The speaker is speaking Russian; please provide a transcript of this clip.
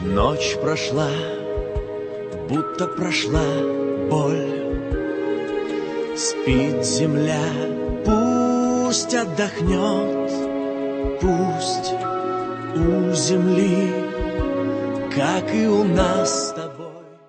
Ночь прошла, будто прошла боль. Спит земля, пусть отдохнет, пусть у земли, как и у нас с тобой.